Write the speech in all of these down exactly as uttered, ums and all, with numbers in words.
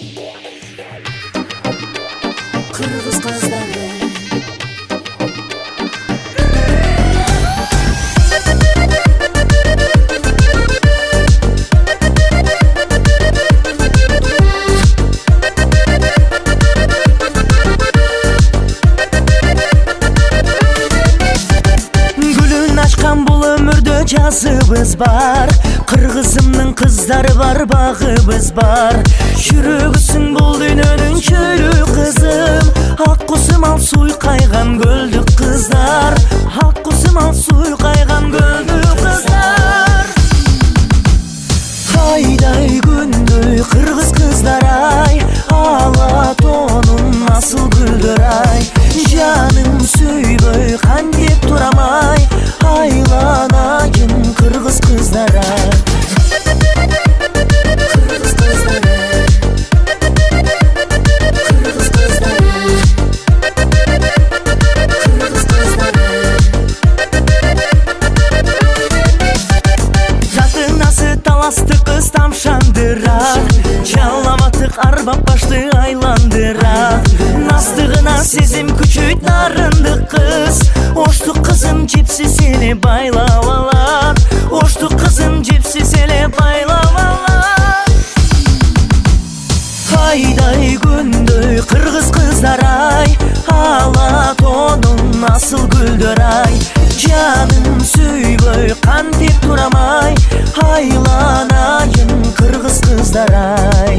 Kırgız kızları. Gülün açkan bul ömürde cazыбыз бар. Kırgızımның kızları var, bağыбыз бар. Жүрөгүсүң бул дүйнөнүн чөйлүү кызым. Ак кусум ал суй кайган көлдүк кыздар. Ак кусум ал суй кайган көлдүк кыздар. Айдай күндөй кыргыз кыздар ай, ала тонун асыл гүлдөр ай. Жаным сүйбөй кантип турам ай, айланайын кыргыз кыздар ай. Таласты кыз тамшандырар, жаламатык арбап башты айландырар. Настыгына сезим күчөйт нарындык кыз, оштук кызым жепсиз эле байлап алат. Оштук кызым жепсиз эле байлап алат. Айдай күндөй кыргыз кыздар ай, ала тонун асыл гүлдөр ай. Жаным сүйбөй кантип турам ай, айланайын кыргыз кыздар ай.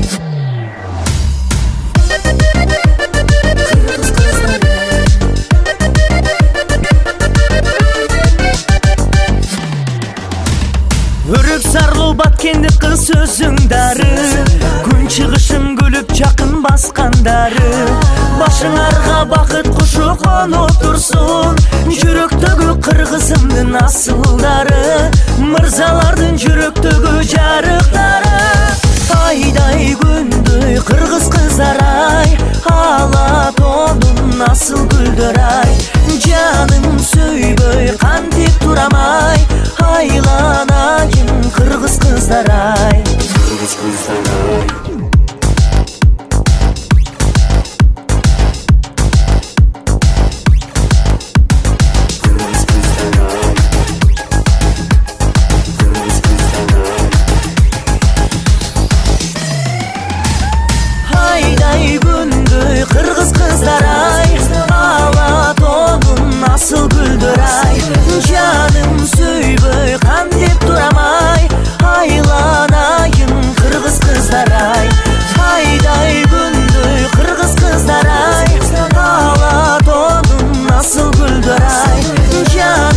Өрүк сарлуу баткенди кыз сөзүң дары, күн чыгышын күлүп жакын баскандары. Башыңарга бакыт кушу конуп турсун, жүрөктөгү кыргызымдын асылдары, мырзалардын жүрөктөгү жарыктары. Айдай күндөй кыргыз кыздар ай, ала тонун асыл гүлдөр ай. Жаным сүйбөй кантип турам ай, айланайын кыргыз кыздар ай. Кыргыз кыздар ай. Айдай күндөй кыргыз кыздар ай, ала тонун асыл гүлдөр ай. Жаным сүйбөй кантип турам ай, айланайын кыргыз кыздар ай. Айдай күндөй кыргыз кыздар ай, ала тонун асыл гүлдөр ай.